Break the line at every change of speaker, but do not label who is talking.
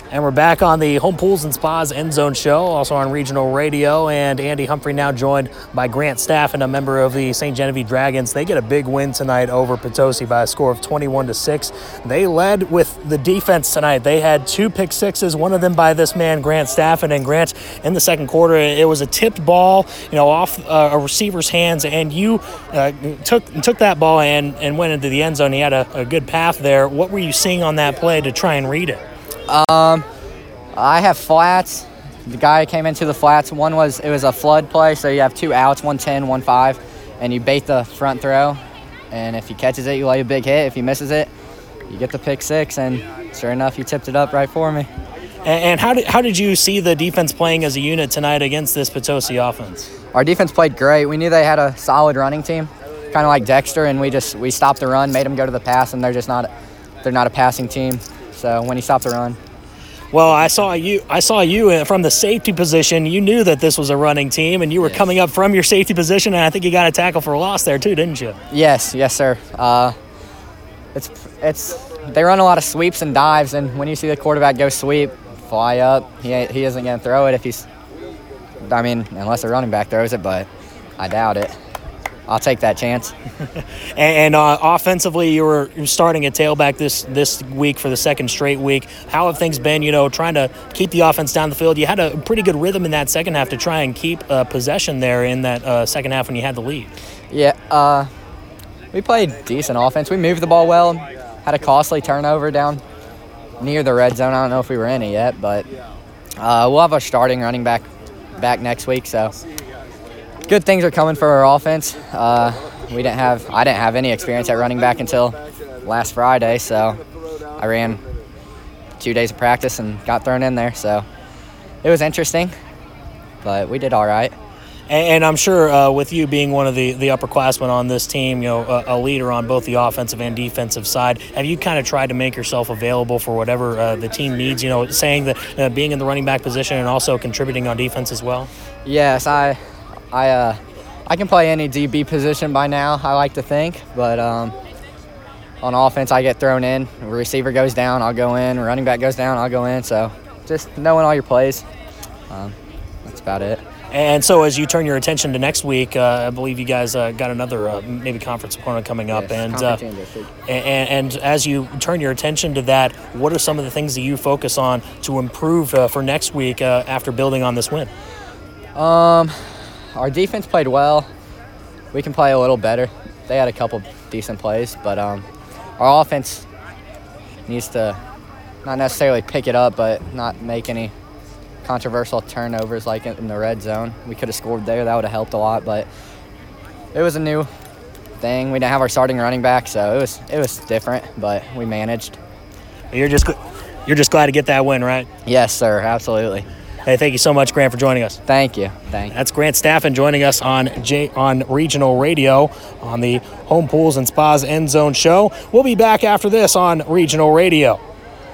And we're back on the Home Pools and Spas End Zone Show, also on regional radio. And Andy Humphrey now joined by Grant Staffen, a member of the St. Genevieve Dragons. They get a big win tonight over Potosi by a score of 21-6. They led with the defense tonight. They had 2 pick sixes, one of them by this man, Grant Staffen. And Grant, in the second quarter, it was a tipped ball, off a receiver's hands, and you took that ball and went into the end zone. He had a good path there. What were you seeing on that play to try and read it?
I have flats. The guy came into the flats. It was a flood play, so you have 2 outs, 1-10, 1-5, and you bait the front throw. And if he catches it, you lay a big hit. If he misses it, you get the pick six. And sure enough, he tipped it up right for me.
And how did you see the defense playing as a unit tonight against this Potosi offense?
Our defense played great. We knew they had a solid running team, kind of like Dexter, and we stopped the run, made them go to the pass, and they're not a passing team. So when he stopped the run.
Well, I saw you from the safety position. You knew that this was a running team, and you were coming up from your safety position, and I think you got a tackle for a loss there too, didn't you?
Yes, sir. They run a lot of sweeps and dives, and when you see the quarterback go sweep, fly up, he isn't going to throw it unless the running back throws it, but I doubt it. I'll take that chance.
And offensively, you were starting at tailback this week for the second straight week. How have things been, trying to keep the offense down the field? You had a pretty good rhythm in that second half to try and keep possession there in that second half when you had the lead.
Yeah, we played decent offense. We moved the ball well, had a costly turnover down near the red zone. I don't know if we were in it yet, but we'll have our starting running back next week, so good things are coming for our offense. I didn't have any experience at running back until last Friday, so I ran 2 days of practice and got thrown in there. So it was interesting, but we did all right.
And I'm sure with you being one of the upperclassmen on this team, a leader on both the offensive and defensive side, have you kind of tried to make yourself available for whatever the team needs, saying that being in the running back position and also contributing on defense as well?
Yes, I can play any DB position by now, I like to think, but on offense I get thrown in. A receiver goes down, I'll go in. A running back goes down, I'll go in. So just knowing all your plays, that's about it.
And so as you turn your attention to next week, I believe you guys got another maybe conference opponent coming up.
Yes,
and as you turn your attention to that, what are some of the things that you focus on to improve for next week after building on this win?
Our defense played well. We can play a little better. They had a couple decent plays, but our offense needs to not necessarily pick it up, but not make any controversial turnovers like in the red zone. We could have scored there. That would have helped a lot, but it was a new thing. We didn't have our starting running back, so it was different, but we managed.
You're just glad to get that win, right?
Yes, sir, absolutely.
Hey, thank you so much, Grant, for joining us.
Thank you.
That's Grant Staffen joining us on regional radio on the Home Pools and Spas End Zone Show. We'll be back after this on regional radio.